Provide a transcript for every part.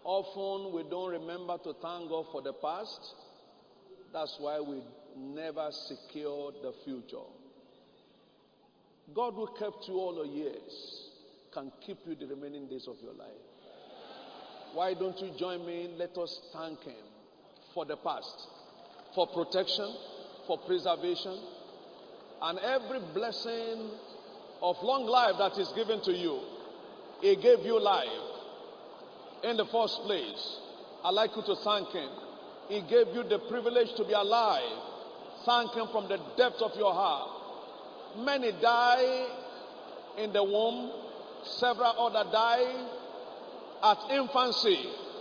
Often we don't remember to thank God for the past. That's why we never secure the future. God who kept you all the years can keep you the remaining days of your life. Why don't you join me? Let us thank Him for the past, for protection, for preservation, and every blessing of long life that is given to you. He gave you life in the first place. I'd like you to thank Him. He gave you the privilege to be alive. Thank Him from the depth of your heart. Many die in the womb. Several others die at infancy.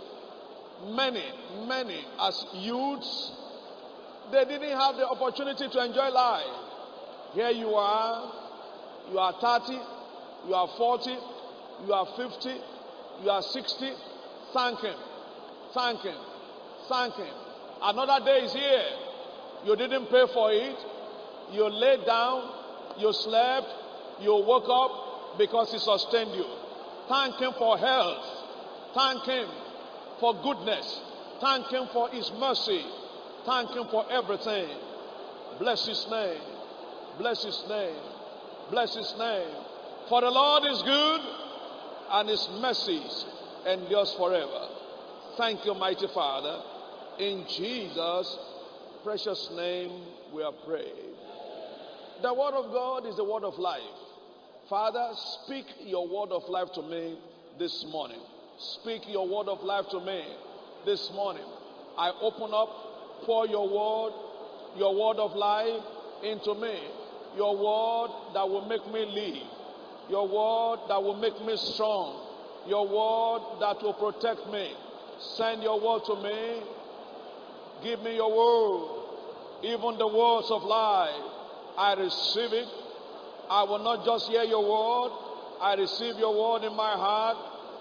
Many as youths, they didn't have the opportunity to enjoy life. Here you are 30, you are 40, you are 50, you are 60. Thank Him. Thank Him. Thank Him. Another day is here. You didn't pay for it. You laid down, you slept, you woke up because He sustained you. Thank Him for health. Thank Him for goodness. Thank Him for His mercy. Thank Him for everything. Bless His name. Bless His name. Bless His name. For the Lord is good and His mercies endures forever. Thank you, mighty Father. In Jesus' precious name we are praying. The word of God is the word of life. Father, speak your word of life to me this morning. Speak your word of life to me this morning. I open up, pour your word of life into me. Your word that will make me live. Your word that will make me strong. Your word that will protect me. Send your word to me. Give me your word. Even the words of life. I receive it. I will not just hear your word. I receive your word in my heart.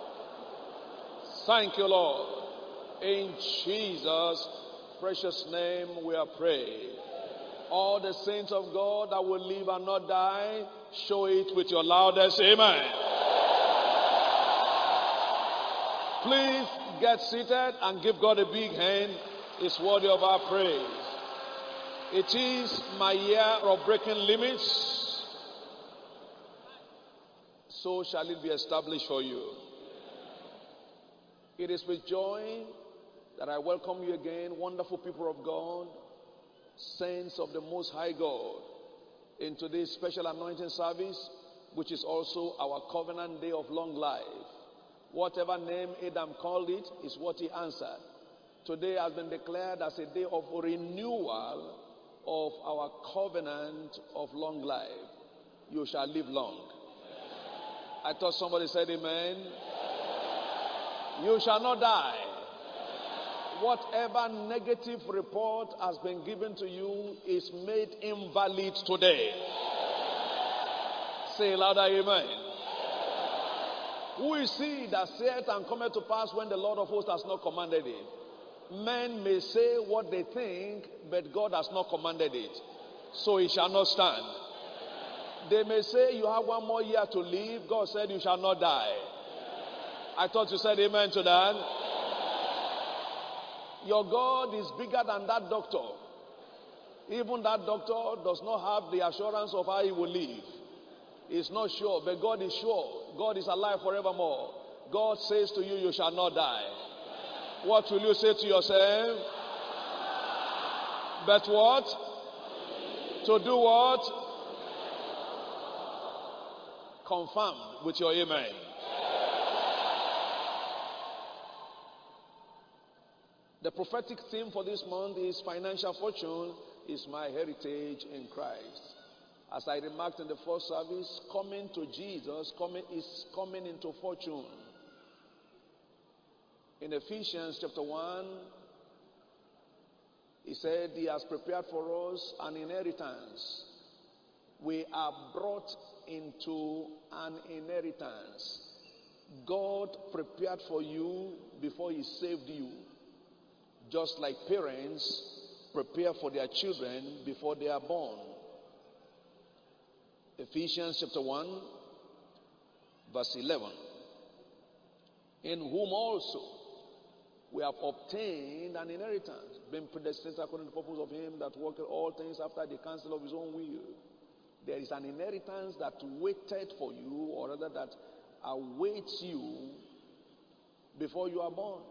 Thank you, Lord. In Jesus' precious name we are praying. All the saints of God that will live and not die, show it with your loudest amen. Please get seated and give God a big hand. It's worthy of our praise. It is my year of breaking limits. So shall it be established for you. It is with joy that I welcome you again, wonderful people of God, saints of the Most High God, in today's special anointing service, which is also our covenant day of long life. Whatever name Adam called it is what he answered. Today has been declared as a day of renewal of our covenant of long life. You shall live long. I thought somebody said amen. You shall not die. Whatever negative report has been given to you is made invalid today. Say louder, amen. Who is he that saith and cometh to pass when the Lord of hosts has not commanded it? Men may say what they think, but God has not commanded it. So it shall not stand. They may say you have one more year to live. God said you shall not die. I thought you said amen to that. Your God is bigger than that doctor. Even that doctor does not have the assurance of how he will live. He's not sure, but God is sure. God is alive forevermore. God says to you, you shall not die. What will you say to yourself? But what? To do what? Confirm with your amen. The prophetic theme for this month is financial fortune is my heritage in Christ. As I remarked in the first service, coming to Jesus is coming into fortune. In Ephesians chapter 1, he said he has prepared for us an inheritance. We are brought into an inheritance. God prepared for you before he saved you. Just like parents prepare for their children before they are born. Ephesians chapter 1, verse 11. In whom also We have obtained an inheritance, being predestined according to the purpose of him that worketh all things after the counsel of his own will. There is an inheritance that waited for you, or rather that awaits you before you are born.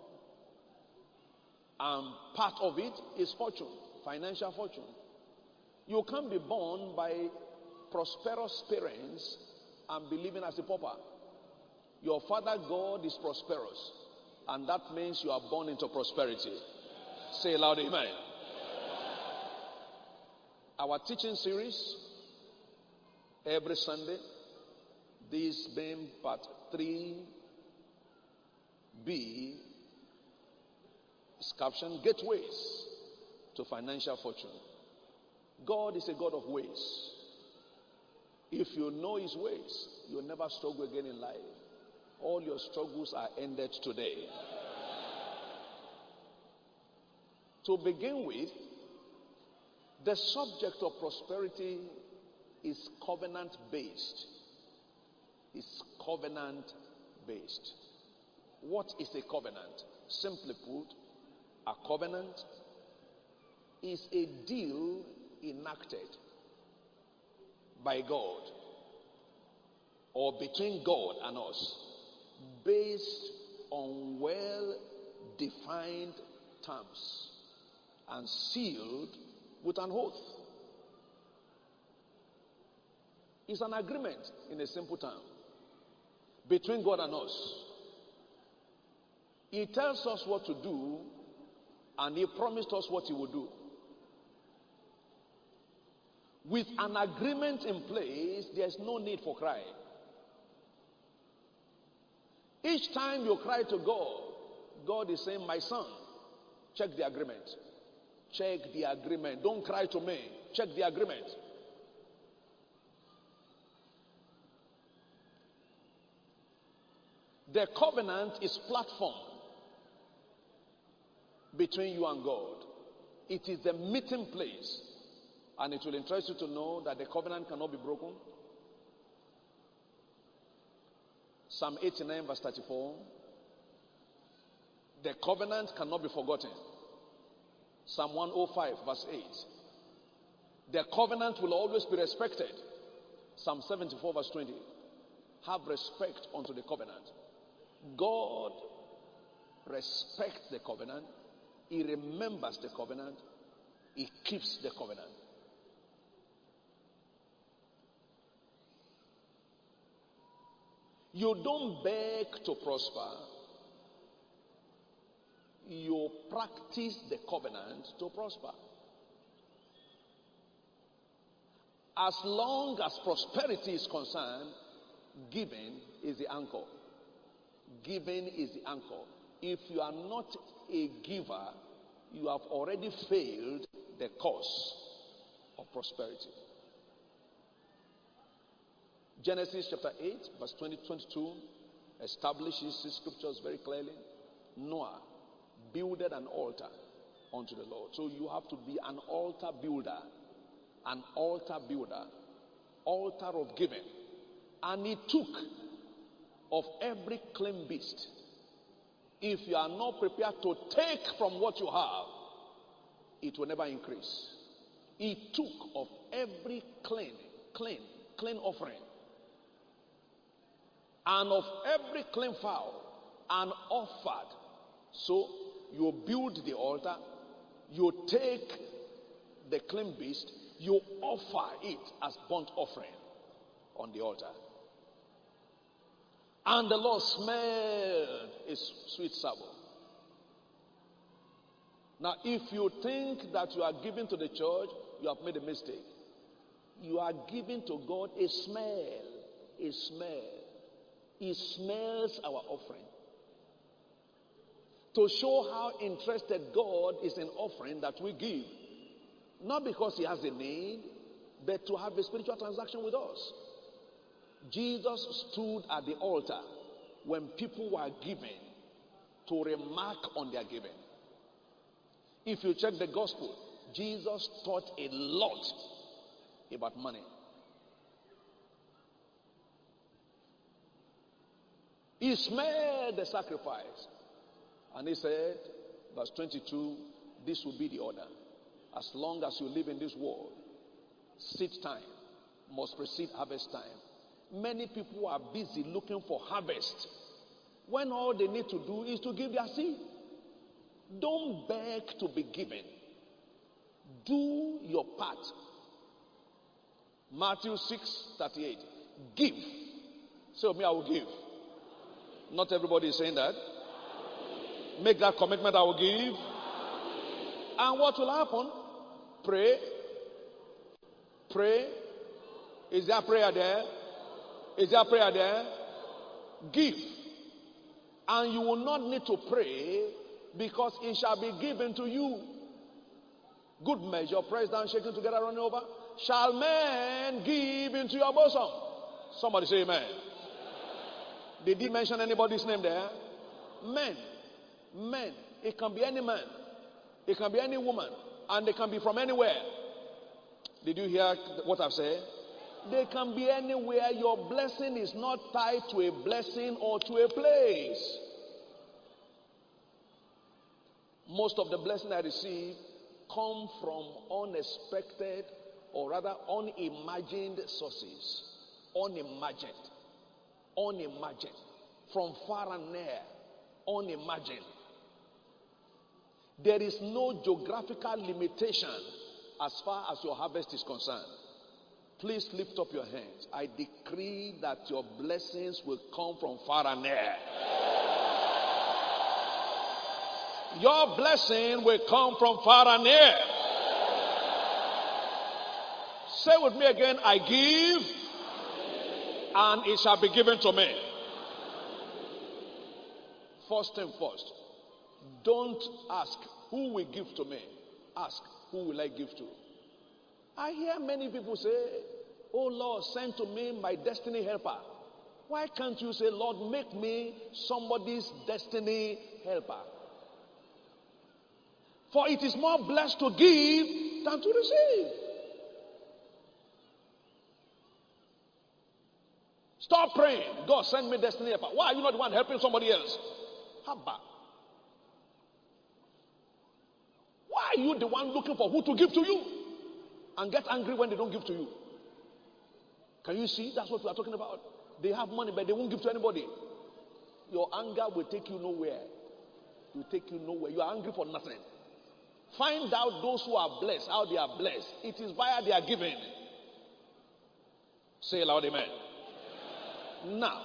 And part of it is fortune, financial fortune. You can't be born by prosperous parents and be living as a pauper. Your father God is prosperous, and that means you are born into prosperity. Say loud, amen. Our teaching series every Sunday, this being part 3B, is captioned Gateways to Financial Fortune. God is a God of ways. If you know his ways, you'll never struggle again in life. All your struggles are ended today. To begin with, the subject of prosperity is covenant based. It's covenant based. What is a covenant? Simply put, a covenant is a deal enacted by God or between God and us based on well-defined terms and sealed with an oath. It's an agreement in a simple term between God and us. He tells us what to do, and he promised us what he will do. With an agreement in place, there's no need for crying. Each time you cry to God, God is saying, my son, check the agreement. Check the agreement. Don't cry to me. Check the agreement. The covenant is platform between you and God. It is the meeting place. And it will interest you to know that the covenant cannot be broken. Psalm 89 verse 34. The covenant cannot be forgotten. Psalm 105 verse 8. The covenant will always be respected. Psalm 74 verse 20. Have respect unto the covenant. God respects the covenant. He remembers the covenant. He keeps the covenant. You don't beg to prosper. You practice the covenant to prosper. As long as prosperity is concerned, giving is the anchor. Giving is the anchor. If you are not a giver, you have already failed the cause of prosperity. Genesis chapter 8, verse 20-22 establishes the scriptures very clearly. Noah builded an altar unto the Lord. So you have to be an altar builder. An altar builder. Altar of giving. And he took of every clean beast. If you are not prepared to take from what you have, it will never increase. He took of every clean offering, and of every clean fowl, and offered. So you build the altar, you take the clean beast, you offer it as burnt offering on the altar. And the Lord smelled a sweet savour. Now, if you think that you are giving to the church, you have made a mistake. You are giving to God a smell. A smell. He smells our offering. To show how interested God is in offering that we give. Not because he has a need, but to have a spiritual transaction with us. Jesus stood at the altar when people were giving to remark on their giving. If you check the gospel, Jesus taught a lot about money. He smelled the sacrifice. And he said, verse 22, this will be the order. As long as you live in this world, seed time must precede harvest time. Many people are busy looking for harvest when all they need to do is to give their seed. Don't beg to be given. Do your part. Matthew 6:38. Give. Say with me, I will give. Not everybody is saying that. Make that commitment, I will give. And what will happen? Pray. Pray. Is there prayer there? Is there prayer there? Give. And you will not need to pray, because it shall be given to you. Good measure, pressed down, shaken together, running over. Shall men give into your bosom? Somebody say amen. Did he mention anybody's name there? Men. Men. It can be any man. It can be any woman. And they can be from anywhere. Did you hear what I've said? They can be anywhere. Your blessing is not tied to a blessing or to a place. Most of the blessing I receive come from unexpected, or rather unimagined sources. Unimagined. Unimagined. From far and near. Unimagined. There is no geographical limitation as far as your harvest is concerned. Please lift up your hands. I decree that your blessings will come from far and near. Your blessing will come from far and near. Say with me again, I give, and it shall be given to me. First thing first, don't ask who will give to me. Ask, who will I give to? I hear many people say, oh Lord, send to me my destiny helper. Why can't you say, Lord, make me somebody's destiny helper? For it is more blessed to give than to receive. Stop praying. God, send me destiny helper. Why are you not the one helping somebody else? How bad? Why are you the one looking for who to give to you? And get angry when they don't give to you. Can you see? That's what we are talking about. They have money, but they won't give to anybody. Your anger will take you nowhere. It will take you nowhere. You are angry for nothing. Find out those who are blessed, how they are blessed. It is via their giving. Say aloud, amen. Now,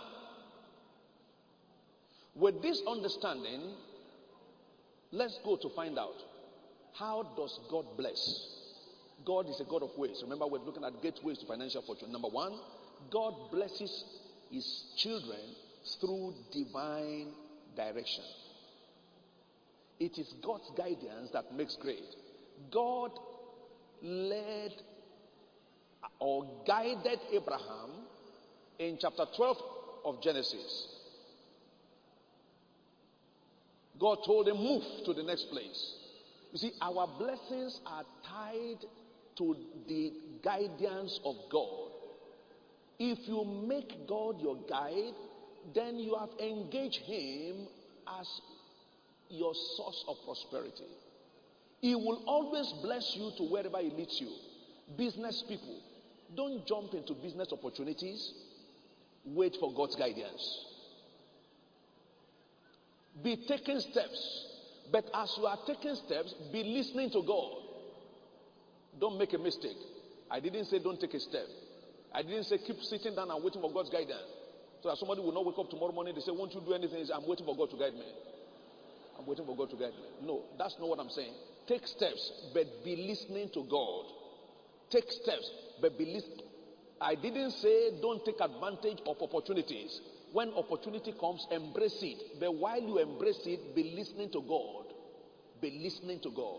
with this understanding, let's go to find out, how does God bless? God is a God of ways. Remember, we're looking at gateways to financial fortune. Number one, God blesses his children through divine direction. It is God's guidance that makes great. God led or guided Abraham in chapter 12 of Genesis. God told him, move to the next place. You see, our blessings are tied to the guidance of God. If you make God your guide, then you have engaged him as your source of prosperity. He will always bless you to wherever he leads you. Business people, don't jump into business opportunities. Wait for God's guidance. Be taking steps. But as you are taking steps, be listening to God. Don't make a mistake. I didn't say don't take a step. I didn't say keep sitting down and waiting for God's guidance. So that somebody will not wake up tomorrow morning, they say, won't you do anything? I'm waiting for God to guide me. I'm waiting for God to guide me. No, that's not what I'm saying. Take steps, but be listening to God. Take steps, but be listening. I didn't say don't take advantage of opportunities. When opportunity comes, embrace it. But while you embrace it, be listening to God. Be listening to God.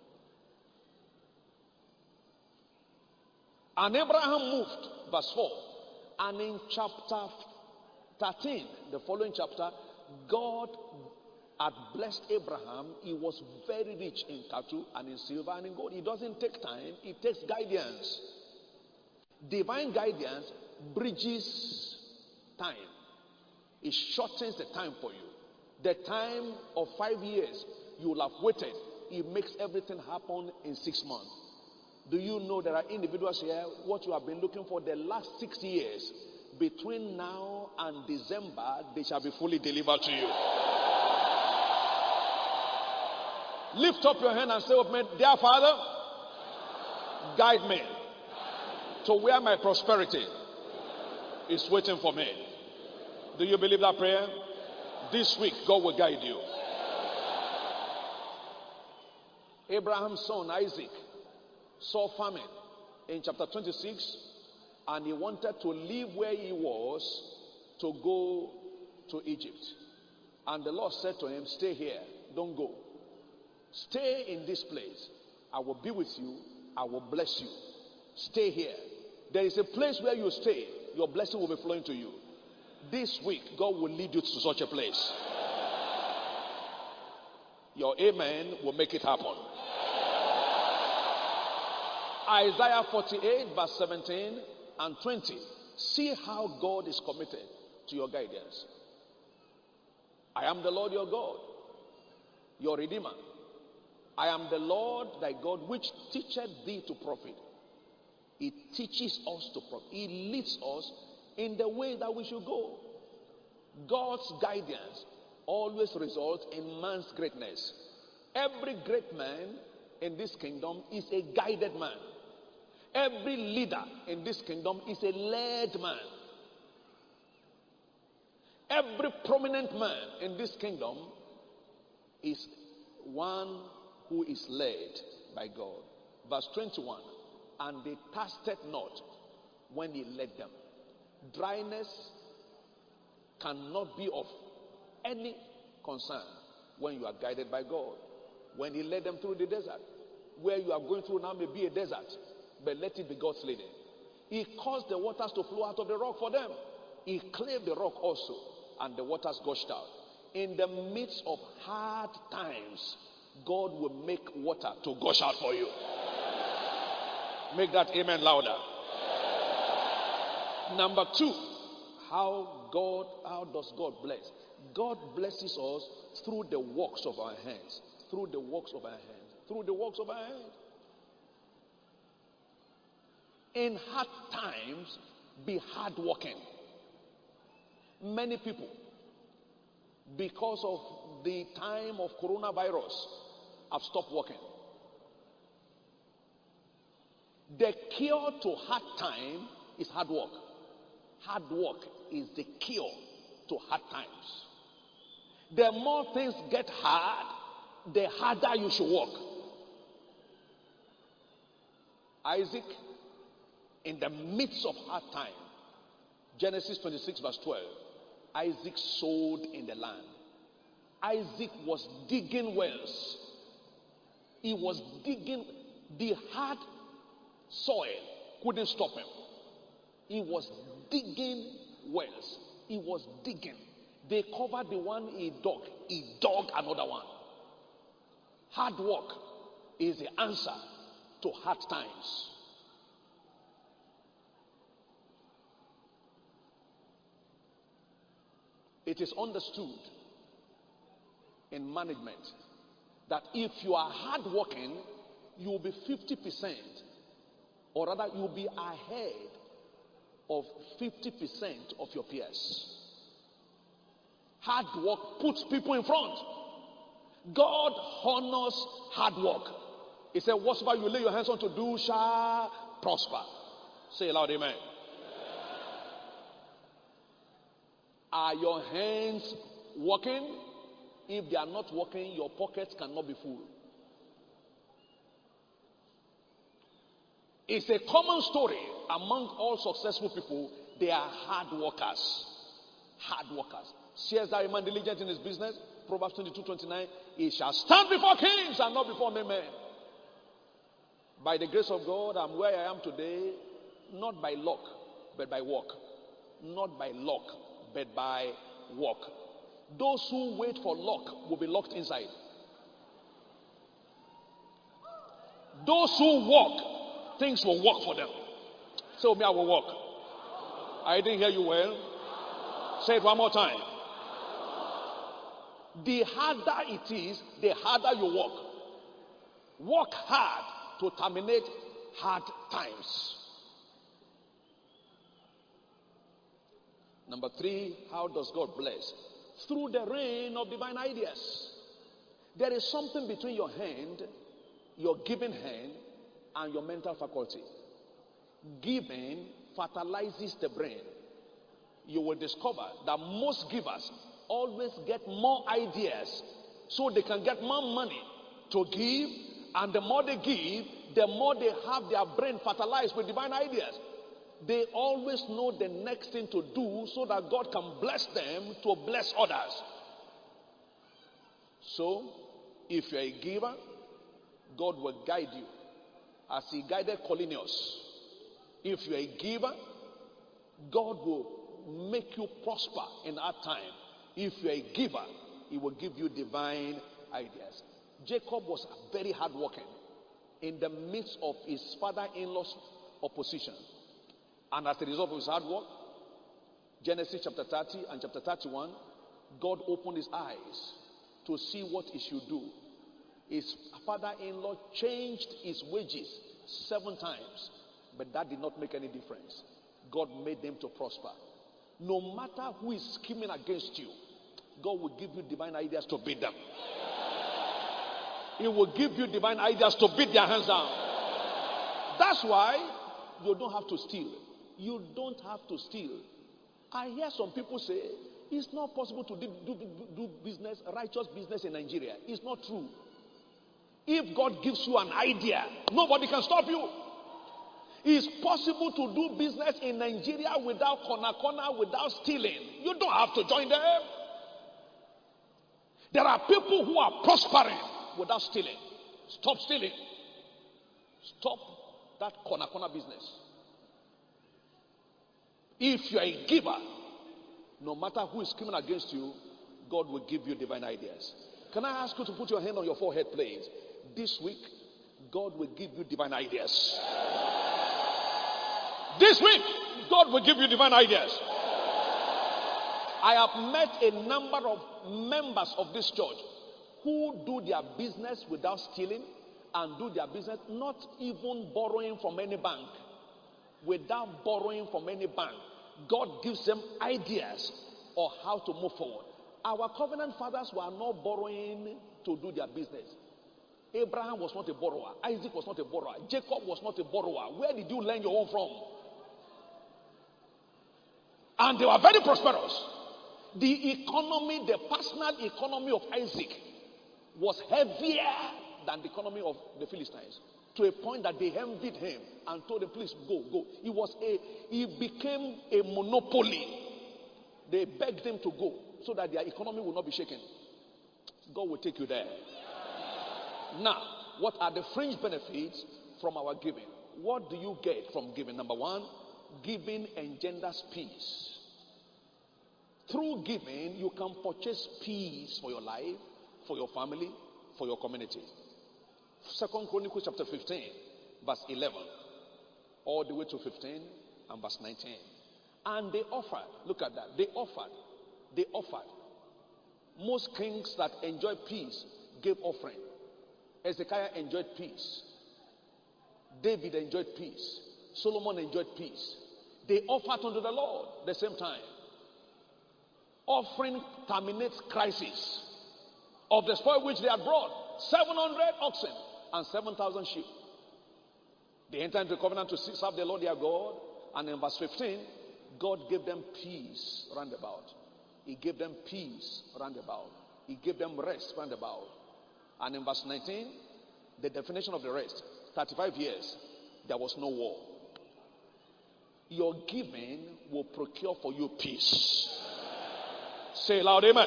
And Abraham moved, verse 4. And in chapter 13, the following chapter, God had blessed Abraham. He was very rich in cattle and in silver and in gold. It doesn't take time, it takes guidance. Divine guidance bridges time. It shortens the time for you. The time of 5 years you will have waited, it makes everything happen in 6 months. Do you know there are individuals here, what you have been looking for the last 6 years, between now and December, they shall be fully delivered to you. Lift up your hand and say with me, dear Father, guide me to where my prosperity is waiting for me. Do you believe that prayer? This week, God will guide you. Abraham's son Isaac saw famine in chapter 26, and he wanted to leave where he was to go to Egypt. And the Lord said to him, stay here, don't go. Stay in this place. I will be with you. I will bless you. Stay here. There is a place where you stay, your blessing will be flowing to you. This week, God will lead you to such a place. Your amen will make it happen. Isaiah 48 verse 17 and 20. See how God is committed to your guidance. I am the Lord your God, your Redeemer. I am the Lord thy God, which teacheth thee to profit. He teaches us to profit. He leads us in the way that we should go. God's guidance always results in man's greatness. Every great man in this kingdom is a guided man. Every leader in this kingdom is a led man. Every prominent man in this kingdom is one who is led by God. Verse 21, and they thirsted not when he led them. Dryness cannot be of any concern when you are guided by God. When he led them through the desert, where you are going through now may be a desert, but let it be God's leading. He caused the waters to flow out of the rock for them. He cleared the rock also, and the waters gushed out. In the midst of hard times, God will make water to gush out for you. Make that amen louder. Number 2, how does God bless? God blesses us through the works of our hands. Through the works of our hands. Through the works of our hands. In hard times, be hardworking. Many people, because of the time of coronavirus, have stopped working. The cure to hard time is hard work. Hard work is the cure to hard times. The more things get hard, the harder you should work. Isaac, in the midst of hard time, Genesis 26 verse 12, Isaac sowed in the land. Isaac was digging wells. He was digging. The hard soil couldn't stop him. He was digging wells. He was digging. They covered the one he dug another one. Hard work is the answer to hard times. It is understood in management that if you are hardworking, you will be 50%, or rather, you will be ahead of 50% of your peers. Hard work puts people in front. God honors hard work. He said, whatsoever you lay your hands on to do shall prosper. Say aloud, amen. Are your hands working? If they are not working, your pockets cannot be full. It's a common story among all successful people. They are hard workers. Hard workers. Shares that a man diligent in his business. Proverbs 22:29. He shall stand before kings and not before men. By the grace of God, I'm where I am today, not by luck, but by work. Not by luck, but by work. Those who wait for luck will be locked inside. Those who work, things will work for them. So me, I will work. I didn't hear you well. Say it one more time. The harder it is, the harder you work. Work hard to terminate hard times. Number 3, how does God bless? Through the rain of divine ideas. There is something between your hand, your giving hand, and your mental faculty. Giving fertilizes the brain. You will discover that most givers always get more ideas so they can get more money to give, and the more they give, the more they have their brain fertilized with divine ideas. They always know the next thing to do so that God can bless them to bless others. So, if you're a giver, God will guide you as he guided Cornelius. If you're a giver, God will make you prosper in that time. If you're a giver, he will give you divine ideas. Jacob was very hardworking in the midst of his father-in-law's opposition. And as a result of his hard work, Genesis chapter 30 and chapter 31, God opened his eyes to see what he should do. His father-in-law changed his wages 7 times, but that did not make any difference. God made them to prosper. No matter who is scheming against you, God will give you divine ideas to beat them. He will give you divine ideas to beat their hands down. That's why you don't have to steal. You don't have to steal. I hear some people say it's not possible to do business, righteous business in Nigeria. It's not true. If God gives you an idea, nobody can stop you. It's possible to do business in Nigeria without corner, without stealing. You don't have to join them. There are people who are prospering without stealing. Stop stealing. Stop that corner business. If you are a giver, no matter who is coming against you, God will give you divine ideas. Can I ask you to put your hand on your forehead, please? This week, God will give you divine ideas. This week, God will give you divine ideas. I have met a number of members of this church who do their business without stealing and do their business not even borrowing from any bank. Without borrowing from any bank. God gives them ideas on how to move forward. Our covenant fathers were not borrowing to do their business. Abraham was not a borrower. Isaac was not a borrower. Jacob was not a borrower. Where did you learn your own from? And they were very prosperous. The economy, the personal economy of Isaac was heavier than the economy of the Philistines. To a point that they envied him and told him, please go. He became a monopoly. They begged him to go so that their economy will not be shaken. God will take you there. Now, what are the fringe benefits from our giving? What do you get from giving? Number 1, giving engenders peace. Through giving, you can purchase peace for your life, for your family, for your community. 2 Chronicles chapter 15, verse 11, all the way to 15 and verse 19. And they offered, look at that, they offered. Most kings that enjoy peace gave offering. Hezekiah enjoyed peace. David enjoyed peace. Solomon enjoyed peace. They offered unto the Lord at the same time. Offering terminates crisis of the spoil which they had brought. 700 oxen and 7,000 sheep. They entered into a covenant to serve the Lord their God. And in verse 15, God gave them peace round about. He gave them peace round about. He gave them rest round about. And in verse 19, the definition of the rest, 35 years, there was no war. Your giving will procure for you peace. Say loud, amen.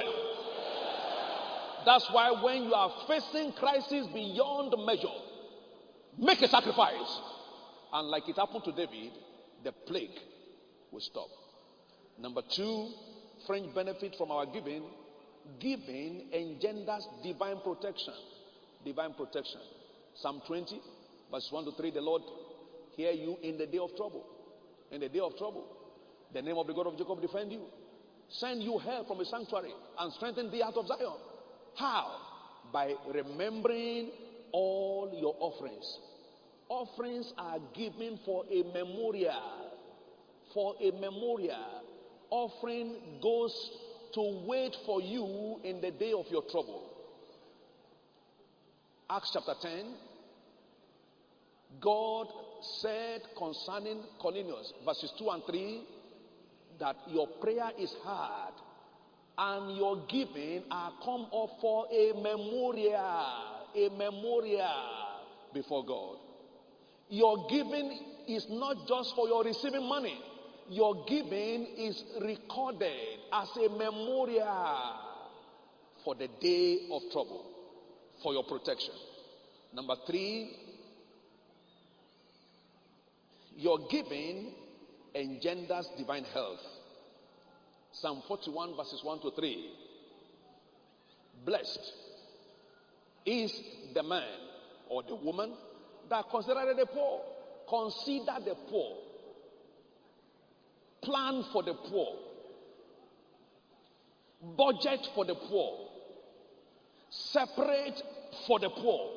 That's why when you are facing crisis beyond measure, make a sacrifice. And like it happened to David, the plague will stop. Number 2, fringe benefit from our giving. Giving engenders divine protection. Divine protection. Psalm 20, verse 1 to 3, the Lord hear you in the day of trouble. In the day of trouble. The name of the God of Jacob defend you. Send you help from a sanctuary and strengthen thee out of Zion. How? By remembering all your offerings. Offerings are given for a memorial. For a memorial. Offering goes to wait for you in the day of your trouble. Acts chapter 10. God said concerning Cornelius, verses 2 and 3, that your prayer is heard and your giving are come up for a memorial before God. Your giving is not just for your receiving money. Your giving is recorded as a memorial for the day of trouble, for your protection. Number 3, your giving engenders divine health. Psalm 41 verses 1 to 3. Blessed is the man or the woman that considered the poor. Consider the poor. Plan for the poor. Budget for the poor. Separate for the poor.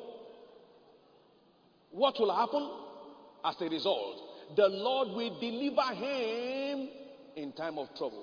What will happen? As a result, the Lord will deliver him in time of trouble.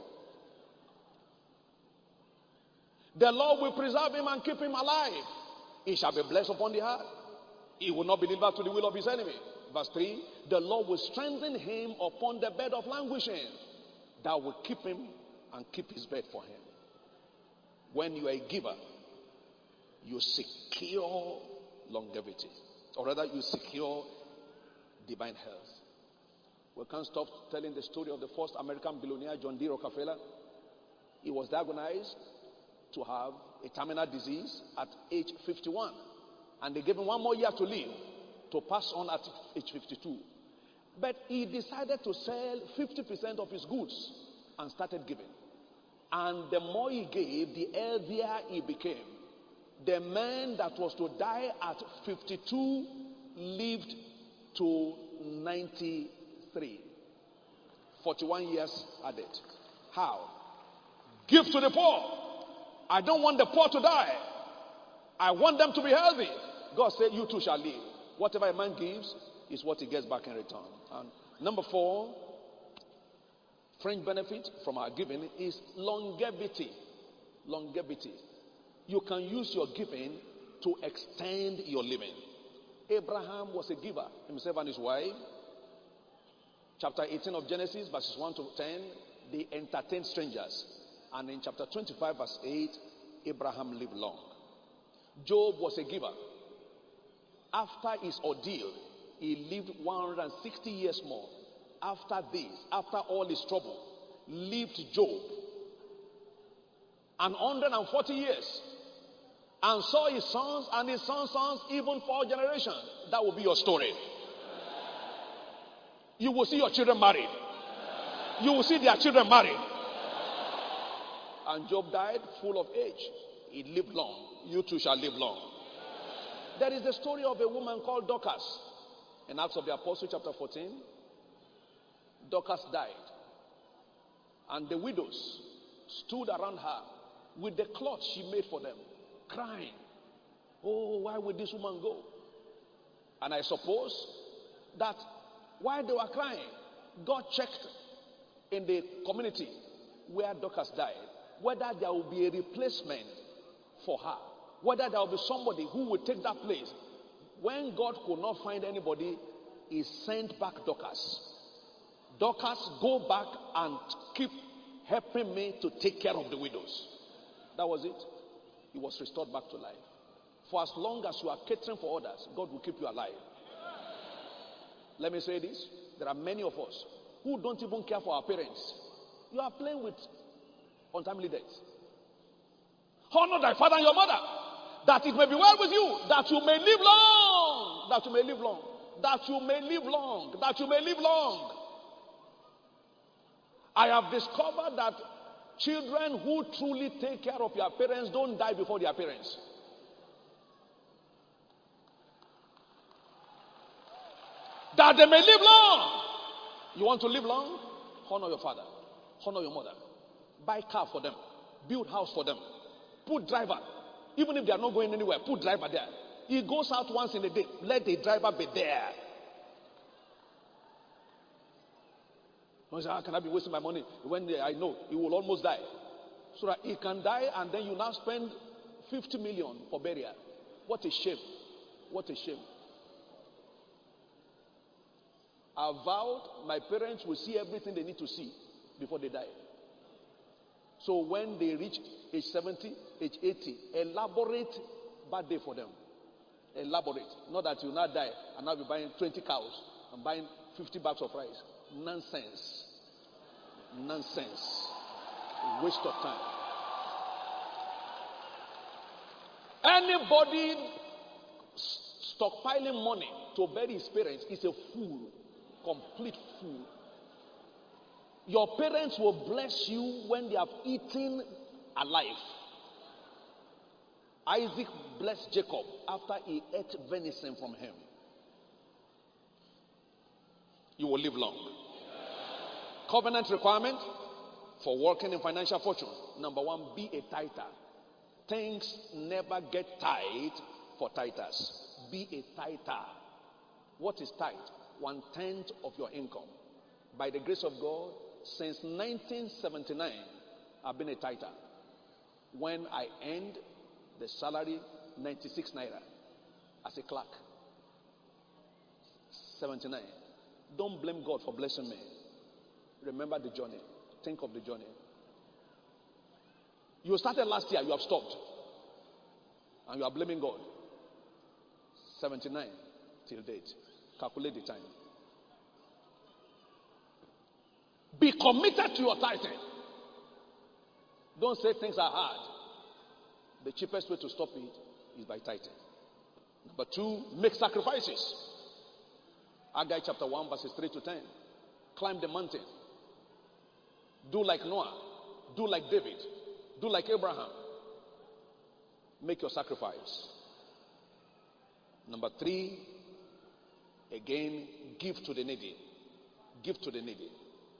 The Lord will preserve him and keep him alive. He shall be blessed upon the earth. He will not be delivered to the will of his enemy. Verse 3, the Lord will strengthen him upon the bed of languishing, that will keep him and keep his bed for him. When you are a giver, you secure longevity. Or rather, you secure divine health. We can't stop telling the story of the first American billionaire, John D. Rockefeller. He was diagnosed to have a terminal disease at age 51. And they gave him 1 more year to live, to pass on at age 52. But he decided to sell 50% of his goods and started giving. And the more he gave, the healthier he became. The man that was to die at 52 lived to 93. 41 years added. How? Give to the poor. I don't want the poor to die. I want them to be healthy. God said, you too shall live. Whatever a man gives is what he gets back in return. And number 4, fringe benefit from our giving is longevity. Longevity. You can use your giving to extend your living. Abraham was a giver, himself and his wife. Chapter 18 of Genesis, verses 1 to 10, they entertained strangers. And in chapter 25, verse 8, Abraham lived long. Job was a giver. After his ordeal, he lived 160 years more. After this, after all his trouble, lived Job. And 140 years. And saw his sons and his sons' sons, even 4 generations. That will be your story. You will see your children married. You will see their children married. And Job died full of age. He lived long. You too shall live long. There is the story of a woman called Dorcas. In Acts of the Apostles chapter 14. Dorcas died. And the widows stood around her with the cloth she made for them, crying, oh, why would this woman go? And I suppose that while they were crying, God checked in the community where Dorcas died, whether there will be a replacement for her, whether there will be somebody who will take that place. When God could not find anybody, he sent back Dorcas. Dorcas, go back and keep helping me to take care of the widows. That was it. He was restored back to life. For as long as you are catering for others, God will keep you alive. Let me say this. There are many of us who don't even care for our parents. You are playing with untimely death. Honor thy father and your mother, that it may be well with you, that you may live long, that you may live long, that you may live long, that you may live long. I have discovered that children who truly take care of their parents don't die before their parents. That they may live long. You want to live long? Honor your father. Honor your mother. Buy car for them. Build house for them. Put driver. Even if they are not going anywhere, put driver there. He goes out once in a day. Let the driver be there. Don't say, how can I be wasting my money when I know he will almost die? So that he can die and then you now spend 50 million for burial. What a shame. What a shame. I vowed my parents will see everything they need to see before they die. So when they reach age 70, age 80, elaborate birthday for them. Elaborate. Not that you now die and now be buying 20 cows and buying 50 bags of rice. Nonsense. Nonsense. Waste of time. Anybody stockpiling money to bury his parents is a fool. Complete fool. Your parents will bless you when they have eaten alive. Isaac blessed Jacob after he ate venison from him. You will live long. Covenant requirement for working in financial fortune. Number one, be a tither. Things never get tight for tithers. Be a tither. What is tithe? 1/10 of your income. By the grace of God, since 1979, I've been a tither. When I earned the salary 96 naira as a clerk. 79. Don't blame God for blessing me. Remember the journey. Think of the journey. You started last year, you have stopped. And you are blaming God. 79 till date. Calculate the time. Be committed to your tithing. Don't say things are hard. The cheapest way to stop it is by tithing. Number 2, make sacrifices. Haggai chapter 1 verses 3 to 10. Climb the mountain. Do like Noah. Do like David. Do like Abraham. Make your sacrifice. Number 3, again, give to the needy. Give to the needy.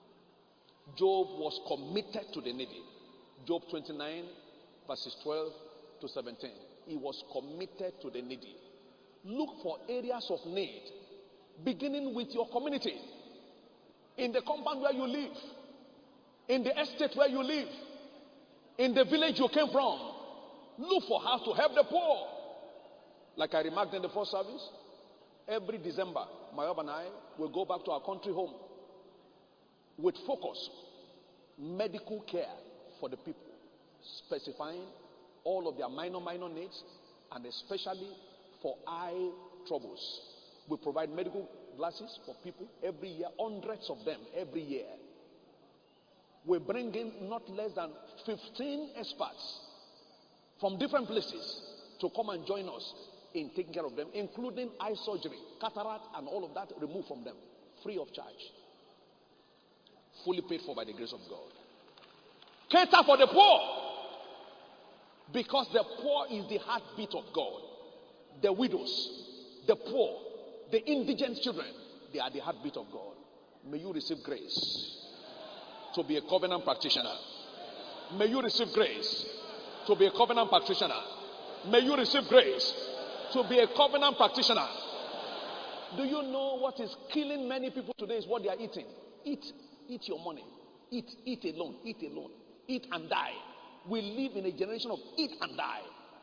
Job was committed to the needy. Job 29 verses 12 to 17. He was committed to the needy. Look for areas of need, beginning with your community, in the compound where you live, in the estate where you live, in the village you came from. Look for how to help the poor. Like I remarked in the first service, every December, my wife and I will go back to our country home with focus, medical care for the people, specifying all of their minor needs, and especially for eye troubles. We provide medical glasses for people every year, hundreds of them every year. We bring in not less than 15 experts from different places to come and join us in taking care of them, including eye surgery, cataract, and all of that removed from them, free of charge. Fully paid for by the grace of God. Cater for the poor, because the poor is the heartbeat of God. The widows, the poor, the indigent children, they are the heartbeat of God. May you receive grace to be a covenant practitioner. May you receive grace to be a covenant practitioner. May you receive grace to be a covenant practitioner. Do you know what is killing many people today is what they are eating? Eat your money. Eat alone. Eat alone. Eat and die. We live in a generation of eat and die.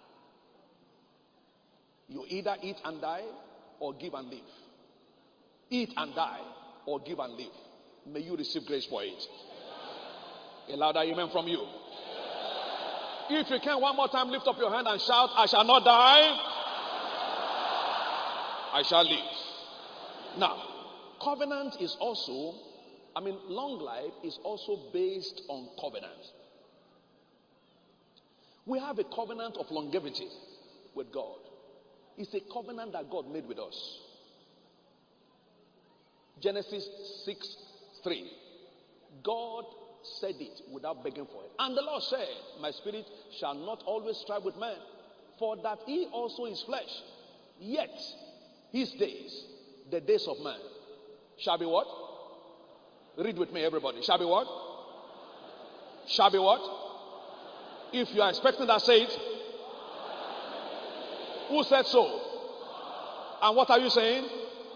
You either eat and die or give and live. Eat and die or give and live. May you receive grace for it. A louder amen from you. If you can, one more time, lift up your hand and shout, I shall not die. I shall live. Now, covenant is also, long life is also based on covenant. We have a covenant of longevity with God. It's a covenant that God made with us. Genesis 6:3. God said it without begging for it. And the Lord said, my spirit shall not always strive with man, for that he also is flesh. Yet his days, the days of man, shall be what? Read with me, everybody. Shall be what? Shall be what? If you are expecting that, say it. Who said so? And what are you saying?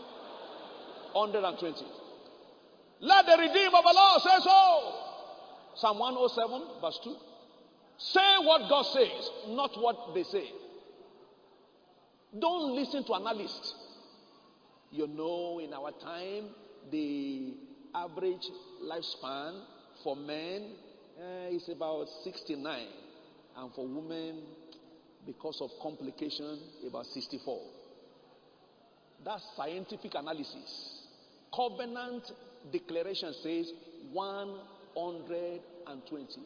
120. Let the redeemed of the Lord say so. Psalm 107 verse 2. Say what God says, not what they say. Don't listen to analysts. You know, in our time, the average lifespan for men is about 69. And for women, because of complication, about 64. That's scientific analysis. Covenant declaration says 120.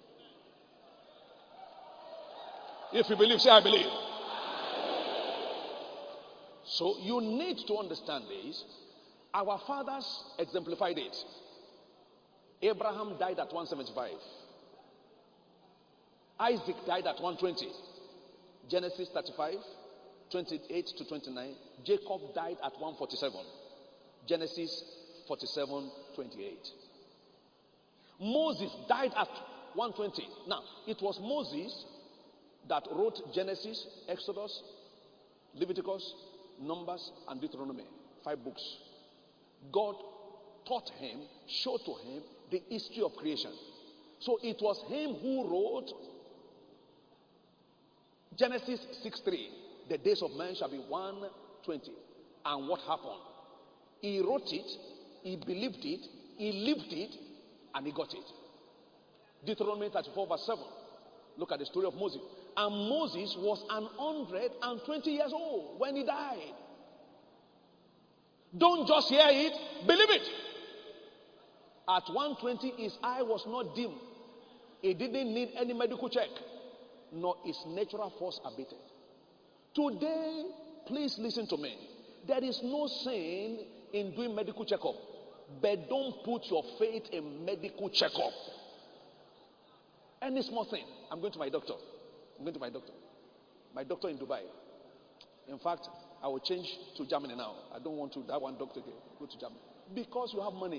If you believe, say I believe. So you need to understand this. Our fathers exemplified it. Abraham died at 175. Isaac died at 120. Genesis 35, 28 to 29. Jacob died at 147. Genesis 47, 28. Moses died at 120. Now, it was Moses that wrote Genesis, Exodus, Leviticus, Numbers, and Deuteronomy. 5 books. God taught him, showed to him the history of creation. So it was him who wrote Genesis 6:3. The days of man shall be 120. And what happened? He wrote it, he believed it, he lived it, and he got it. Deuteronomy 34 verse 7. Look at the story of Moses. And Moses was 120 years old when he died. Don't just hear it, believe it. At 120, his eye was not dim. He didn't need any medical check, nor his natural force abated. Today, please listen to me. There is no sin in doing medical checkup, but don't put your faith in medical checkup. Any small thing. I'm going to my doctor. My doctor in Dubai. In fact, I will change to Germany now. I don't want to that one doctor again. Go to Germany. Because you have money.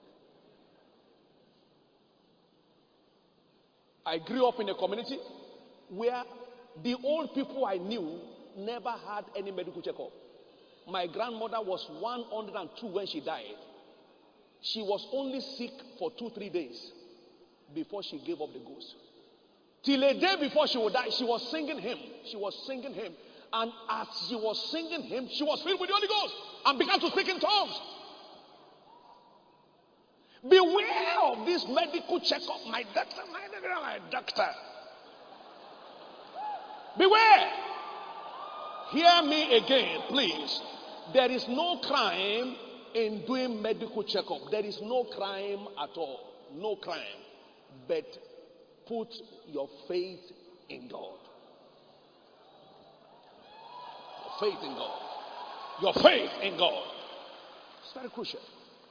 I grew up in a community where the old people I knew never had any medical checkup. My grandmother was 102 when she died. She was only sick for 2-3 days before she gave up the ghost. Till a day before she would die, she was singing hymn. And as she was singing hymn, she was filled with the Holy Ghost and began to speak in tongues. Beware of this medical checkup. My doctor. Beware. Hear me again, please. There is no crime in doing medical checkup. There is no crime at all. No crime. But put your faith in God. Your faith in God. Your faith in God. It's very crucial.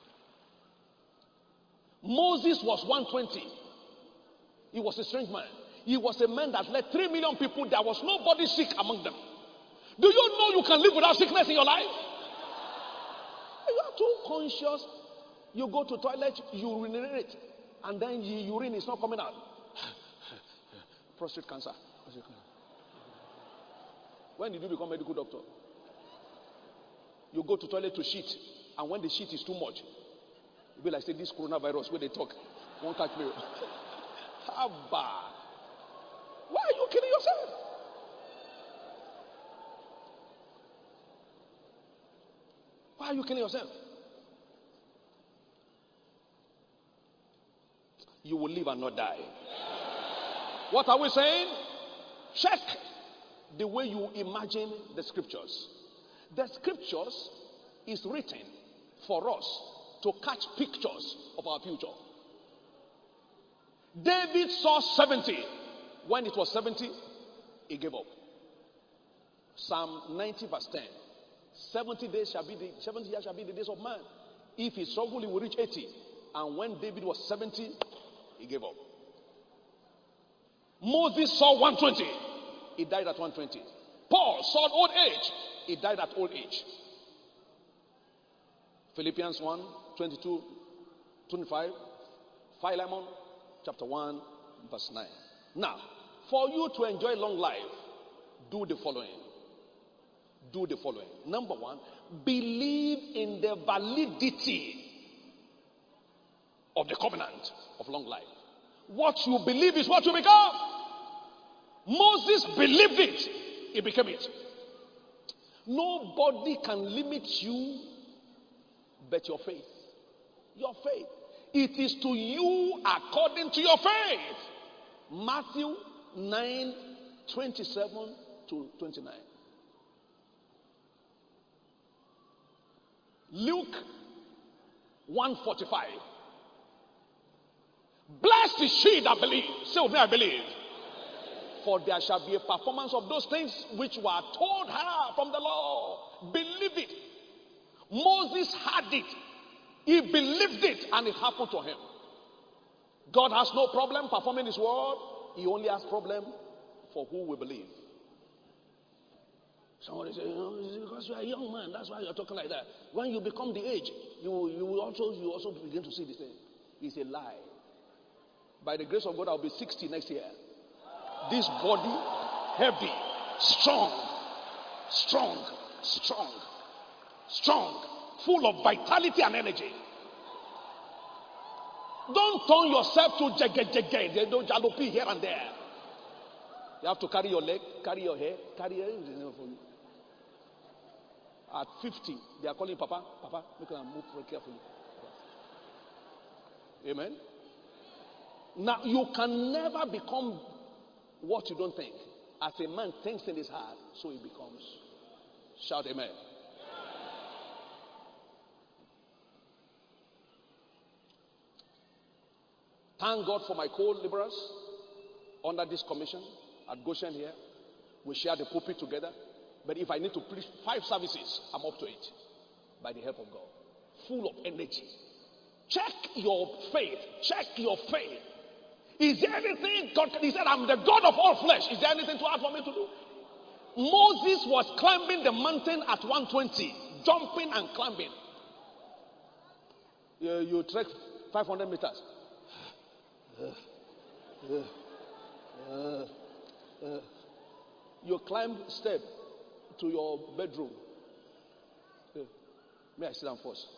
Moses was 120. He was a strange man. He was a man that led 3 million people. There was nobody sick among them. Do you know you can live without sickness in your life? You are too conscious. You go to toilet, you urinate, and then your urine is not coming out. Prostate cancer. When did you become a medical doctor? You go to toilet to shit, and when the shit is too much, you be like, say, this coronavirus, where they talk, won't catch me. Abba. Why are you killing yourself? Why are you killing yourself? You will live and not die. What are we saying? Check the way you imagine the scriptures. The scriptures is written for us to catch pictures of our future. David saw 70. When it was 70, he gave up. Psalm 90 verse 10. 70 years shall be the days of man. If he struggled, he will reach 80. And when David was 70, he gave up. Moses saw 120. He died at 120. Paul saw old age. He died at old age. Philippians 1, 22, 25. Philemon chapter 1, verse 9. Now, for you to enjoy long life, do the following. do the following. Number one, believe in the validity of the covenant of long life. What you believe is what you become. Moses believed it, he became it. Nobody can limit you but your faith. Your faith. It is to you according to your faith. Matthew 9:27 to 29. Luke 1:45. Blessed is she that believes. Say with me, I believe. For there shall be a performance of those things which were told her from the Lord. Believe it. Moses had it. He believed it and it happened to him. God has no problem performing his word. He only has problem for who we believe. Somebody say, it's because you are a young man, that's why you're talking like that. When you become the age, you also begin to see the same. It's a lie. By the grace of God, I'll be 60 next year. This body, heavy, strong, full of vitality and energy. Don't turn yourself to jege, don't jalopy here and there. You have to carry your leg, carry your hair, carry everything for you. At 50, they are calling Papa, make them move very carefully. Amen. Now, you can never become what you don't think. As a man thinks in his heart, so he becomes. Shout amen. Thank God for my co-laborers under this commission at Goshen here. We share the pulpit together. But if I need to preach 5 services, I'm up to it. By the help of God. Full of energy. Check your faith. Check your faith. Is there anything God can? He said, I'm the God of all flesh. Is there anything too hard for me to do? Moses was climbing the mountain at 120. Jumping and climbing. You trek 500 meters. You climb step to your bedroom. May I sit down first?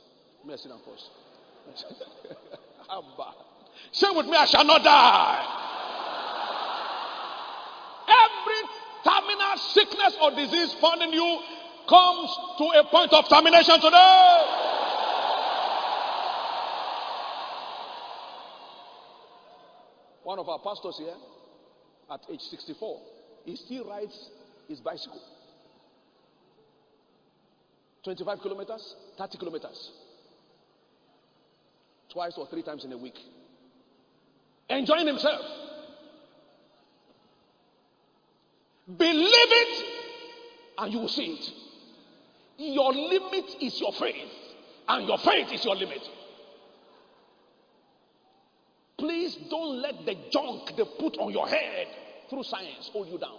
Say with me, I shall not die. Every terminal sickness or disease found in you comes to a point of termination today. One of our pastors here, at age 64, he still rides his bicycle. 25 kilometers, 30 kilometers. Twice or 3 times in a week. Enjoying himself. Believe it and you will see it. Your limit is your faith. And your faith is your limit. Please don't let the junk they put on your head through science hold you down.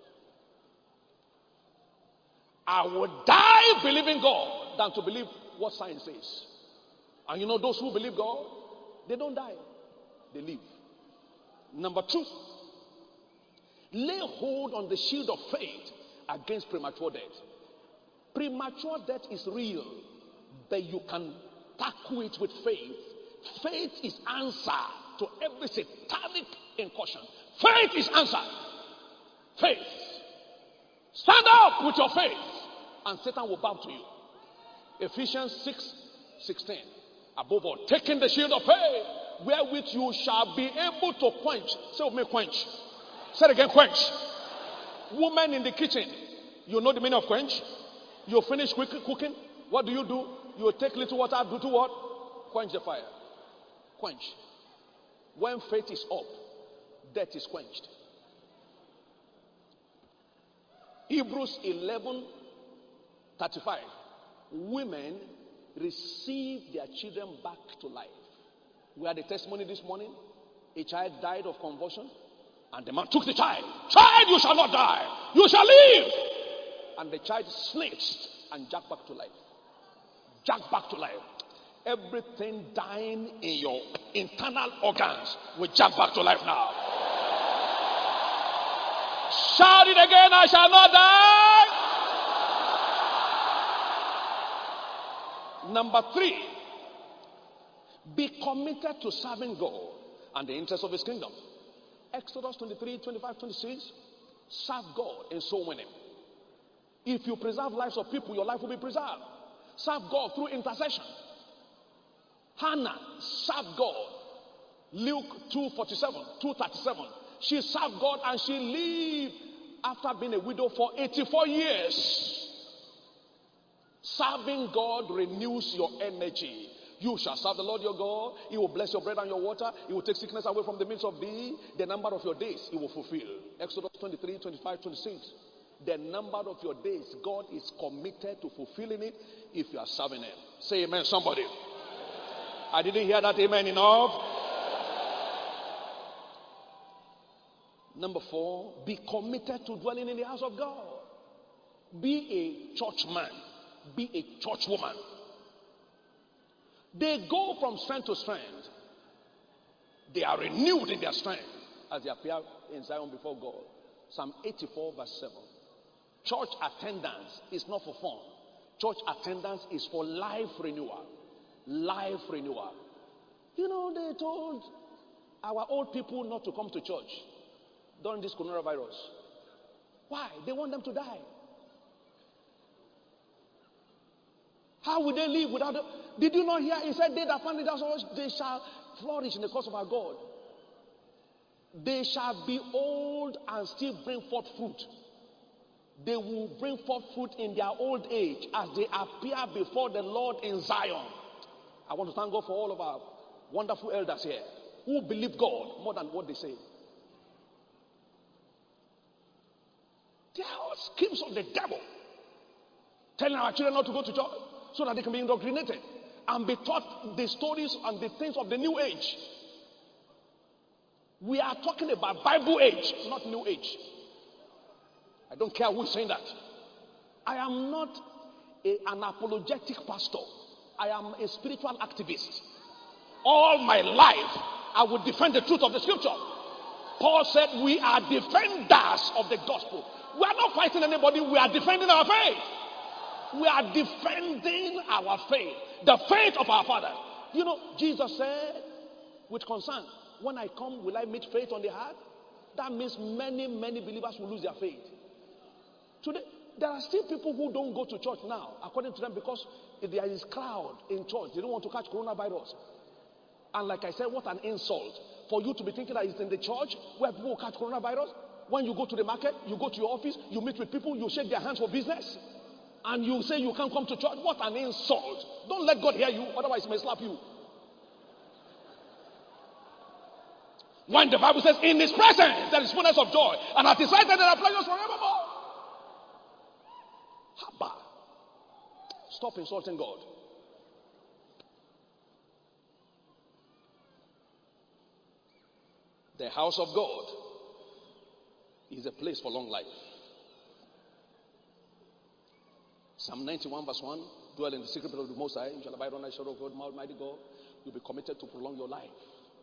I would die believing God than to believe what science says. And you know those who believe God, they don't die. They live. Number 2, lay hold on the shield of faith against premature death. Premature death is real, but you can tackle it with faith. Faith is answer to every satanic incursion. Faith is answer. Faith. Stand up with your faith, and Satan will bow to you. Ephesians 6:16. Above all, taking the shield of faith, wherewith you shall be able to quench. Say with me, quench. Say it again, quench. Woman in the kitchen, you know the meaning of quench? You finish cooking. What do? You take little water, do to what? Quench the fire. Quench. When faith is up, death is quenched. Hebrews 11:35. Women receive their children back to life. We had a testimony this morning. A child died of convulsion, and the man took the child. Child, you shall not die. You shall live. And the child snitched and jacked back to life. Jacked back to life. Everything dying in your internal organs will jack back to life now. Shout it again, I shall not die. Number 3, be committed to serving God and the interest of his kingdom. Exodus 23, 25, 26. Serve God in soul winning. If you preserve lives of people, your life will be preserved. Serve God through intercession. Hannah served God. Luke 2:47, 2:37. She served God and she lived after being a widow for 84 years. Serving God renews your energy. You shall serve the Lord your God. He will bless your bread and your water. He will take sickness away from the midst of thee. The number of your days he will fulfill. Exodus 23, 25, 26. The number of your days, God is committed to fulfilling it if you are serving him. Say amen, somebody. I didn't hear that amen enough. Number 4, be committed to dwelling in the house of God. Be a churchman. Be a churchwoman. They go from strength to strength. They are renewed in their strength as they appear in Zion before God. Psalm 84 verse 7. Church attendance is not for fun. Church attendance is for life renewal. Life renewal. You know, they told our old people not to come to church during this coronavirus. Why? They want them to die. How will they live without them? Did you not hear? He said, they that find it out, they shall flourish in the cause of our God. They shall be old and still bring forth fruit. They will bring forth fruit in their old age as they appear before the Lord in Zion. I want to thank God for all of our wonderful elders here who believe God more than what they say. They are all schemes of the devil, telling our children not to go to church so that they can be indoctrinated and be taught the stories and the things of the new age. We are talking about Bible age, not new age. I don't care who's saying that. I am not an apologetic pastor. I am a spiritual activist. All my life, I will defend the truth of the scripture. Paul said we are defenders of the gospel. We are not fighting anybody. We are defending our faith. We are defending our faith. The faith of our Father. You know, Jesus said with concern, when I come, will I meet faith on the heart? That means many, many believers will lose their faith. Today, there are still people who don't go to church now, according to them, because if there is crowd in church, they don't want to catch coronavirus. And like I said, what an insult for you to be thinking that it's in the church where people will catch coronavirus. When you go to the market, you go to your office, you meet with people, you shake their hands for business, and you say you can't come to church. What an insult. Don't let God hear you, otherwise he may slap you. When the Bible says, in his presence there is fullness of joy, and at his right hand there are pleasures forevermore. Haba. Stop insulting God. The house of God is a place for long life. Psalm 91 verse 1, dwell in the secret place of the Most High, you shall abide under the shadow of God, Almighty God. You'll be committed to prolong your life.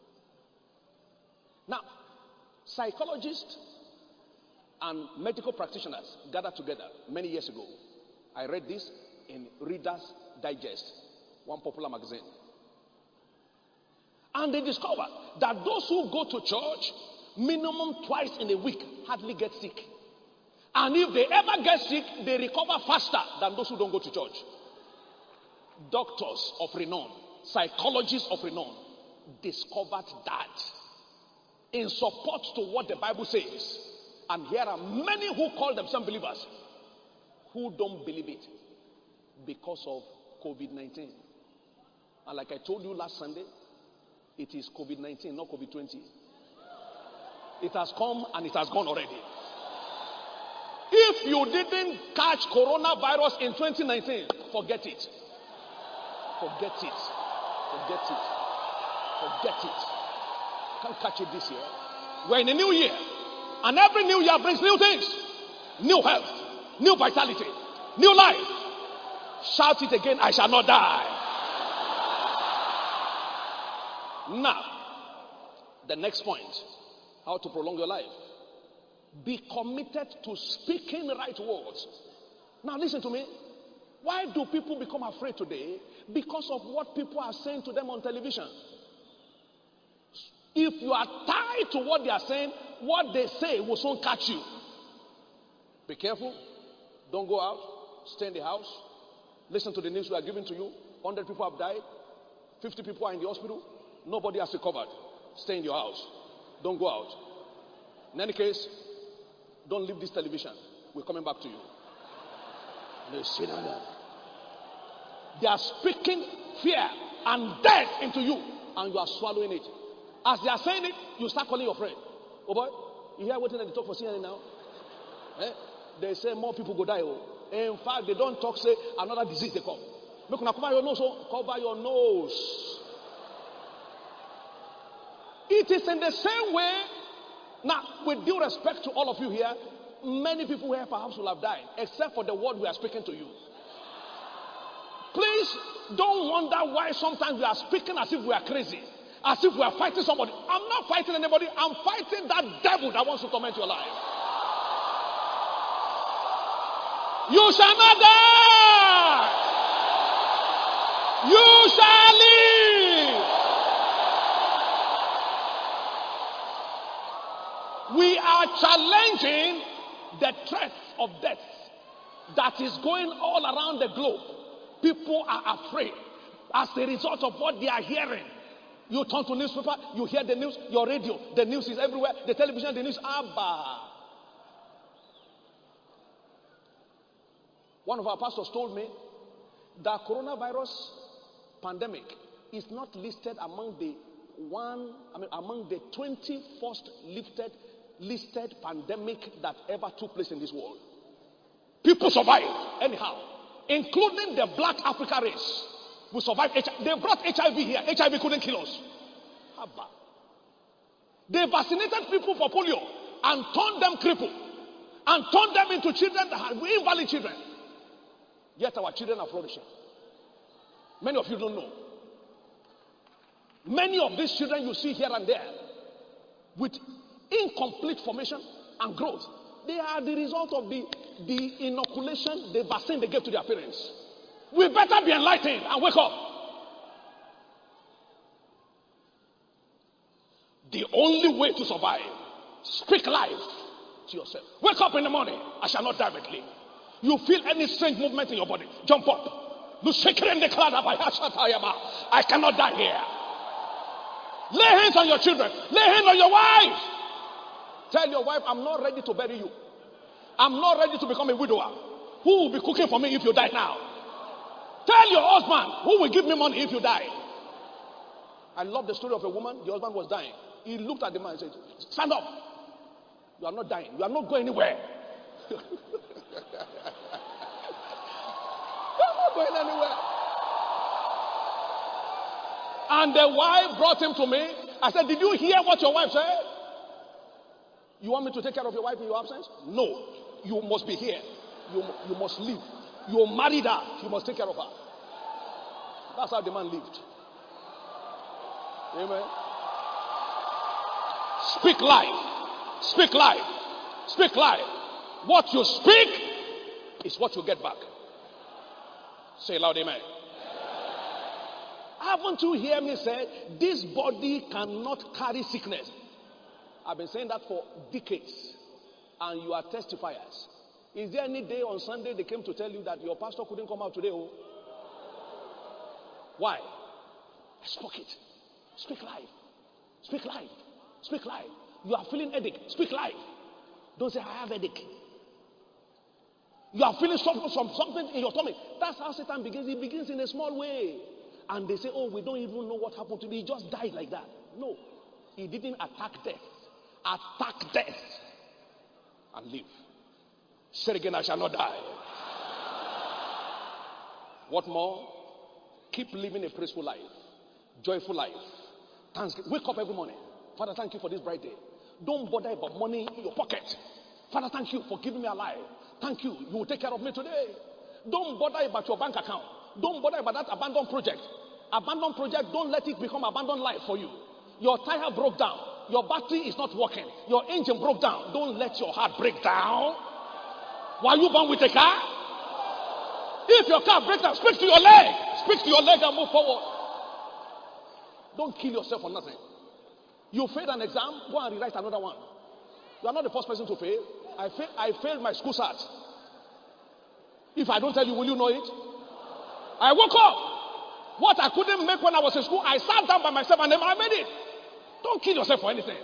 Now, psychologists and medical practitioners gathered together many years ago. I read this in Reader's Digest, one popular magazine. And they discovered that those who go to church minimum twice in a week hardly get sick. And if they ever get sick, they recover faster than those who don't go to church. Doctors of renown, psychologists of renown discovered that in support to what the Bible says. And here are many who call themselves believers who don't believe it because of COVID-19. And like I told you last Sunday, it is COVID-19, not COVID-20. It has come and it has gone already. If you didn't catch coronavirus in 2019, forget it. Forget it. Forget it. Forget it. Can't catch it this year. We're in a new year. And every new year brings new things. New health. New vitality. New life. Shout it again, I shall not die. Now, the next point. How to prolong your life. Be committed to speaking right words. Now listen to me. Why do people become afraid today? Because of what people are saying to them on television. If you are tied to what they are saying, what they say will soon catch you. Be careful. Don't go out. Stay in the house. Listen to the news we are giving to you. 100 people have died. 50 people are in the hospital. Nobody has recovered. Stay in your house. Don't go out. In any case, don't leave this television. We're coming back to you. They are speaking fear and death into you, and you are swallowing it. As they are saying it, you start calling your friend. Oh boy, you hear what they talk for CNN now? They say more people go die. In fact, they don't talk, say another disease they come. Make una cover your nose, cover your nose. It is in the same way. Now, with due respect to all of you here, many people here perhaps will have died, except for the word we are speaking to you. Please don't wonder why sometimes we are speaking as if we are crazy, as if we are fighting somebody. I'm not fighting anybody. I'm fighting that devil that wants to torment your life. You shall not die. You shall live. We are challenging the threat of death that is going all around the globe. People are afraid as a result of what they are hearing. You turn to newspaper, you hear the news, your radio, the news is everywhere, the television, the news. Abba. One of our pastors told me that coronavirus pandemic is not listed among the 20 first listed pandemic that ever took place in this world. People survived anyhow, including the black Africa race. We survived HIV. They brought HIV here. HIV couldn't kill us. They vaccinated people for polio and turned them crippled and turned them into children that had invalid children. Yet our children are flourishing. Many of you don't know. Many of these children you see here and there with incomplete formation and growth, they are the result of the inoculation, the vaccine they gave to their parents. We better be enlightened and wake up. The only way to survive, speak life to yourself. Wake up in the morning. I shall not die but live. You feel any strange movement in your body, jump up. I cannot die here. Lay hands on your children. Lay hands on your wife. Tell your wife, I'm not ready to bury you. I'm not ready to become a widower. Who will be cooking for me if you die now? Tell your husband, who will give me money if you die? I love the story of a woman. The husband was dying. He looked at the man and said, stand up. You are not dying. You are not going anywhere. You are not going anywhere. And the wife brought him to me. I said, did you hear what your wife said? You want me to take care of your wife in your absence? No. You must be here. You must live. You married her. You must take care of her. That's how the man lived. Amen. Speak life. Speak life. Speak life. What you speak is what you get back. Say loud, amen. Haven't you heard me say, this body cannot carry sickness? I've been saying that for decades. And you are testifiers. Is there any day on Sunday they came to tell you that your pastor couldn't come out today? Oh? Why? I spoke it. Speak life. Speak life. Speak life. You are feeling headache. Speak life. Don't say, I have headache. You are feeling something in your tummy. That's how Satan begins. He begins in a small way. And they say, oh, we don't even know what happened to me. He just died like that. No. He didn't attack death. Attack death. And live. Say again, I shall not die. What more? Keep living a praiseful life. Joyful life. Thanksgiving. Wake up every morning. Father, thank you for this bright day. Don't bother about money in your pocket. Father, thank you for giving me a life. Thank you. You will take care of me today. Don't bother about your bank account. Don't bother about that abandoned project. Abandoned project, don't let it become abandoned life for you. Your tire broke down. Your battery is not working. Your engine broke down. Don't let your heart break down. Were you born with a car? If your car breaks down, speak to your leg. Speak to your leg and move forward. Don't kill yourself for nothing. You failed an exam, go and rewrite another one. You are not the first person to fail. I failed my school SAT. If I don't tell you, will you know it? I woke up. What I couldn't make when I was in school, I sat down by myself and then I made it. Don't kill yourself for anything.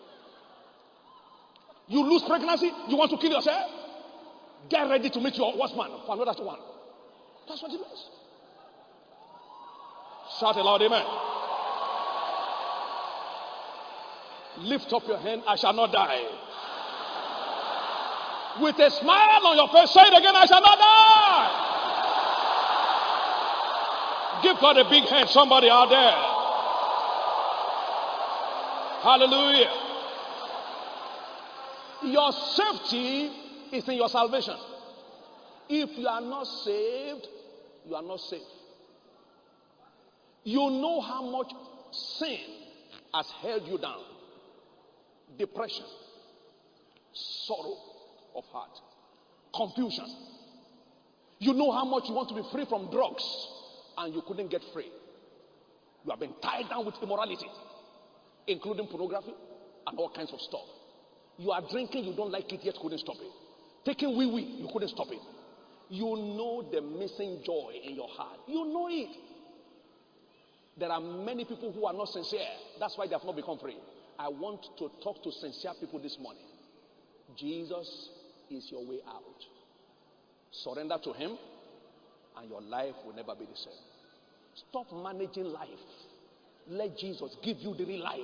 You lose pregnancy, you want to kill yourself? Get ready to meet your worst man for another one. That's what it means. Shout aloud, amen. Lift up your hand, I shall not die. With a smile on your face, say it again, I shall not die. Give God a big hand, somebody out there. Hallelujah. Your safety is in your salvation. If you are not saved, you are not safe. You know how much sin has held you down. Depression, sorrow of heart, confusion. You know how much you want to be free from drugs and you couldn't get free. You have been tied down with immorality, including pornography and all kinds of stuff. You are drinking, you don't like it yet, couldn't stop it. Taking wee-wee, you couldn't stop it. You know the missing joy in your heart. You know it. There are many people who are not sincere. That's why they have not become free. I want to talk to sincere people this morning. Jesus is your way out. Surrender to him and your life will never be the same. Stop managing life. Let Jesus give you the real life.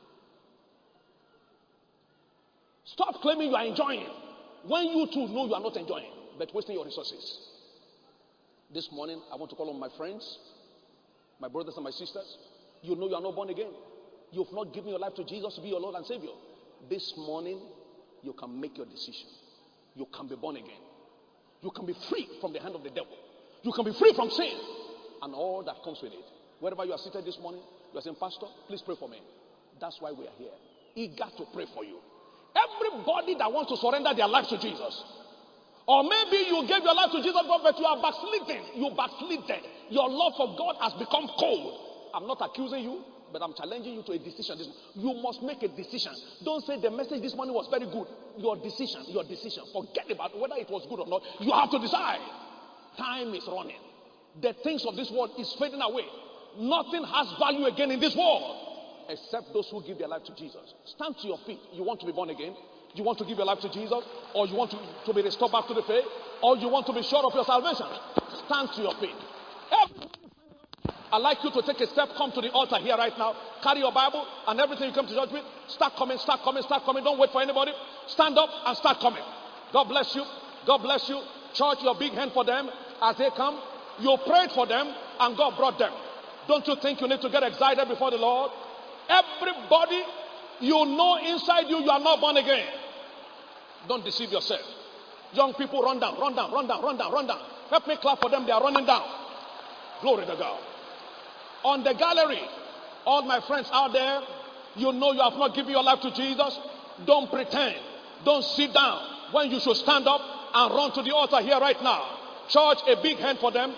Stop claiming you are enjoying when you too know you are not enjoying, but wasting your resources. This morning, I want to call on my friends, my brothers and my sisters. You know you are not born again. You've not given your life to Jesus to be your Lord and Savior. This morning, you can make your decision. You can be born again. You can be free from the hand of the devil. You can be free from sin and all that comes with it. Wherever you are seated this morning, you are saying, Pastor, please pray for me. That's why we are here. Eager to pray for you. Everybody that wants to surrender their life to Jesus. Or maybe you gave your life to Jesus, but you are backslidden. You backslidden. Your love for God has become cold. I'm not accusing you, but I'm challenging you to a decision. You must make a decision. Don't say the message this morning was very good. Your decision. Forget about whether it was good or not. You have to decide. Time is running. The things of this world is fading away. Nothing has value again in this world except those who give their life to Jesus. Stand to your feet. You want to be born again? You want to give your life to Jesus? Or you want to be restored back to the faith? Or you want to be sure of your salvation? Stand to your feet. I'd like you to take a step. Come to the altar here right now. Carry your Bible and everything you come to church with. Start coming. Don't wait for anybody. Stand up and start coming. God bless you. God bless you. Church, your big hand for them as they come. You prayed for them and God brought them. Don't you think you need to get excited before the Lord? Everybody, you know inside you are not born again. Don't deceive yourself. Young people, run down. Help me clap for them. They are running down. Glory to God. On the gallery, all my friends out there, you know you have not given your life to Jesus. Don't pretend. Don't sit down when you should stand up and run to the altar here right now. Church, a big hand for them.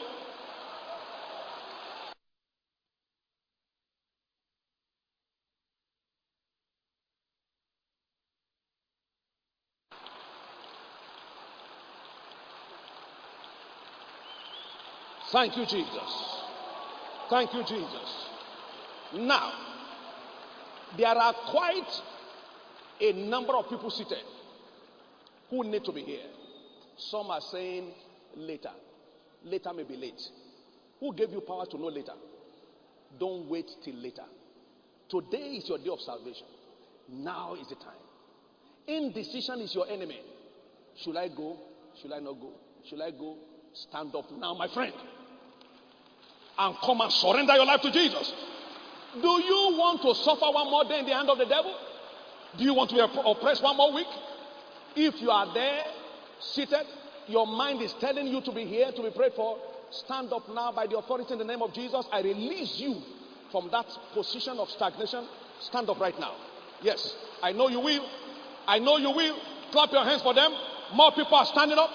Thank you, Jesus. Thank you, Jesus. Now, there are quite a number of people seated who need to be here. Some are saying later. Later may be late. Who gave you power to know later? Don't wait till later. Today is your day of salvation. Now is the time. Indecision is your enemy. Should I go? Should I not go? Should I go? Stand up now, my friend, and come and surrender your life to Jesus. Do you want to suffer one more day in the hand of the devil? Do you want to be oppressed one more week? If you are there, seated, your mind is telling you to be here, to be prayed for, stand up now by the authority in the name of Jesus. I release you from that position of stagnation. Stand up right now. Yes, I know you will. I know you will. Clap your hands for them. More people are standing up.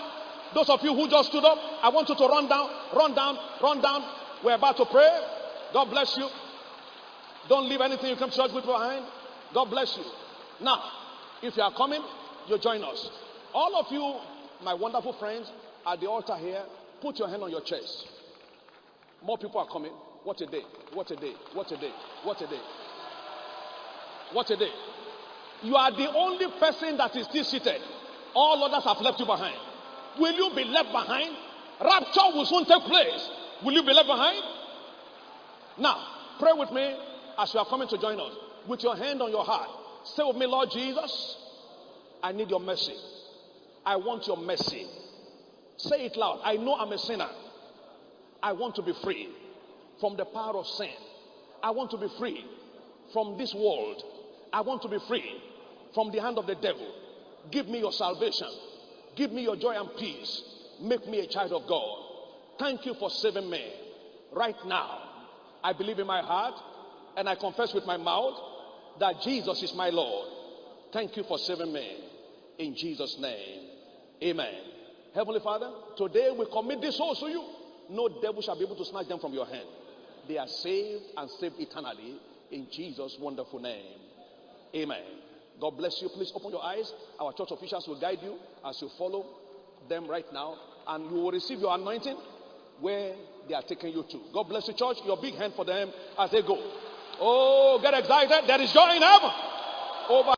Those of you who just stood up, I want you to run down, run down, run down. We're about to pray. God bless you. Don't leave anything you come to church with behind. God bless you. Now, if you are coming, you join us. All of you, my wonderful friends, at the altar here, put your hand on your chest. More people are coming. What a day. What a day. What a day. What a day. What a day. You are the only person that is still seated. All others have left you behind. Will you be left behind? Rapture will soon take place. Will you be left behind? Now, pray with me as you are coming to join us. With your hand on your heart. Say with me, Lord Jesus, I need your mercy. I want your mercy. Say it loud. I know I'm a sinner. I want to be free from the power of sin. I want to be free from this world. I want to be free from the hand of the devil. Give me your salvation. Give me your joy and peace. Make me a child of God. Thank you for saving me. Right now, I believe in my heart and I confess with my mouth that Jesus is my Lord. Thank you for saving me. In Jesus' name, amen. Heavenly Father, today we commit these souls to you. No devil shall be able to snatch them from your hand. They are saved and saved eternally in Jesus' wonderful name. Amen. God bless you. Please open your eyes. Our church officials will guide you as you follow them right now. And you will receive your anointing where they are taking you to. God bless you, church. Your big hand for them as they go. Oh, get excited. There is joy in heaven. Over.